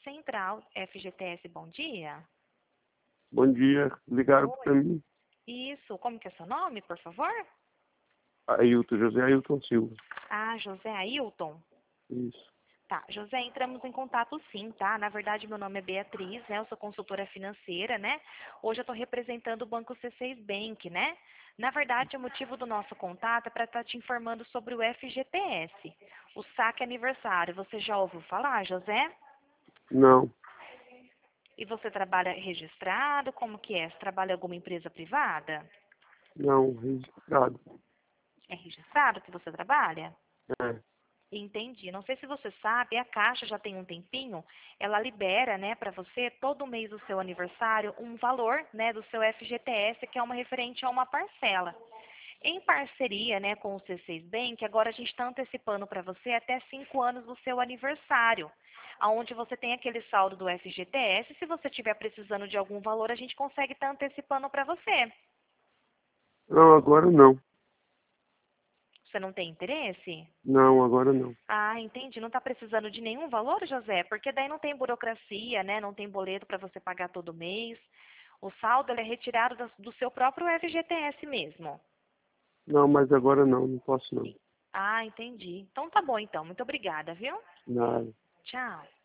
Central FGTS, bom dia. Bom dia, ligaram para Oi. mim. Isso, como que é seu nome, por favor? Ailton, José Ailton Silva. Ah, José Ailton. Isso. Tá, José, entramos em contato sim, tá? Na verdade, meu nome é Beatriz, né? Eu sou consultora financeira, né? Hoje eu estou representando o Banco C6 Bank, né? Na verdade, o motivo do nosso contato é para estar te informando sobre o FGTS, o saque aniversário. Você já ouviu falar, José? Não, E você trabalha registrado? Como que é? Você trabalha em alguma empresa privada? não, registrado. É registrado que você trabalha? É. Entendi. Não sei se você sabe, a Caixa já tem um tempinho, ela libera, né, para você todo mês do seu aniversário um valor, né, do seu FGTS, que é uma referente a uma parcela. Em parceria, né, com o C6 Bank, agora a gente está antecipando para você até 5 anos do seu aniversário, aonde você tem aquele saldo do FGTS. Se você estiver precisando de algum valor, a gente consegue estar antecipando para você. Não, agora não. Você não tem interesse? Não, agora não. Ah, entendi. Não está precisando de nenhum valor, José? Porque daí não tem burocracia, né? Não tem boleto para você pagar todo mês. O saldo ele é retirado do seu próprio FGTS mesmo. Não, mas agora não, não posso não. Ah, entendi. Então tá bom então. Muito obrigada, viu? Nada. Tchau.